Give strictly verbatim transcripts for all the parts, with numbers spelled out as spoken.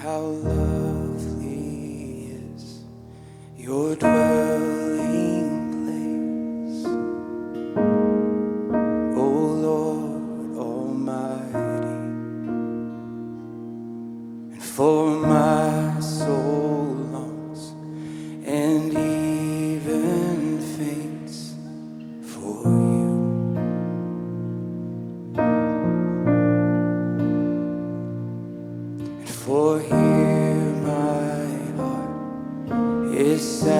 How lovely is your dwelling place, O Lord Almighty. And for my soul longs and even faints for you. And for here my heart is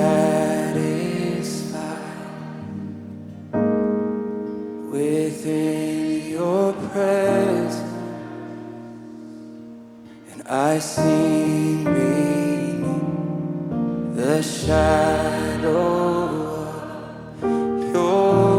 satisfied within your presence, and I sing beneath the shadow of your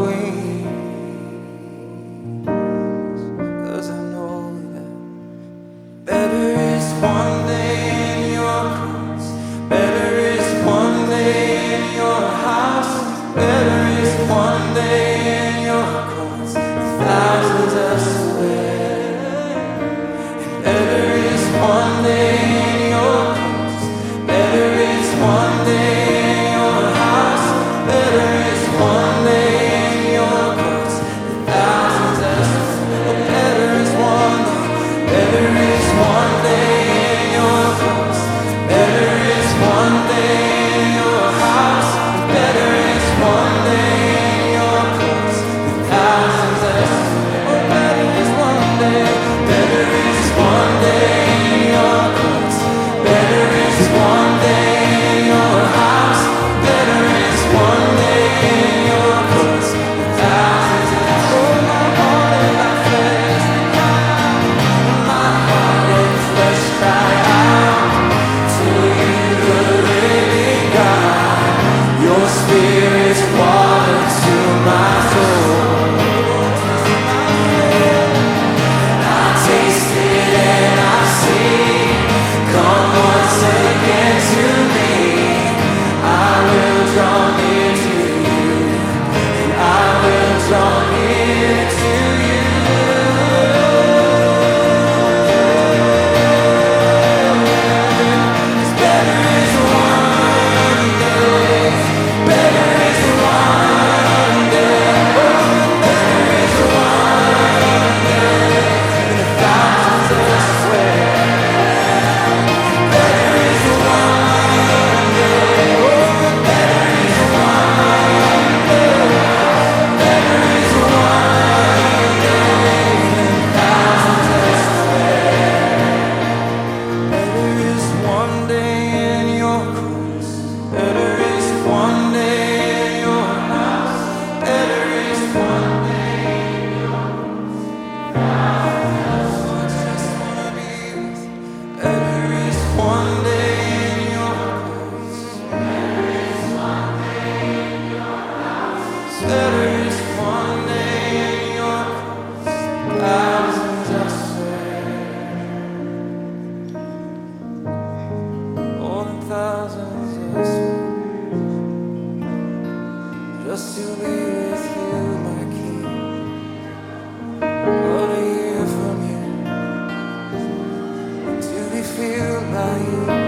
wings, 'cause I know that better is one day in your courts, better is one day in your house, better is one day in your courts, thousands elsewhere. And better is one day in your courts, better is one day in your house, better is one day in your courts, thousands elsewhere. Oh, better is one day, better is one day in your courts, better is one day in your house, better is one day in your courts, thousands elsewhere. Oh, better is one day, better is one day in your courts, better is one day in your house, better is one day in your courts, thousands elsewhere. Oh, my heart and my flesh, my heart and flesh cry out to you, the living God. Your spirit's water to my soul. I've tasted and I've seen. Come once again to me. I will draw near to you, and I will draw near to you. Better is one day, better is one day, oh, better is one day than a thousand elsewhere. Better is one day, oh, better is one day, better is one day than thousands elsewhere. Better is one day in your courts, better is one day in your house, better is one day in your house. I just wanna be with you. Better is one day in your courts, better is one day in your house, better is one day in your courts, thousands elsewhere. More than thousands elsewhere. Just to be with you, my King. Lord, to hear from you, to be filled by you.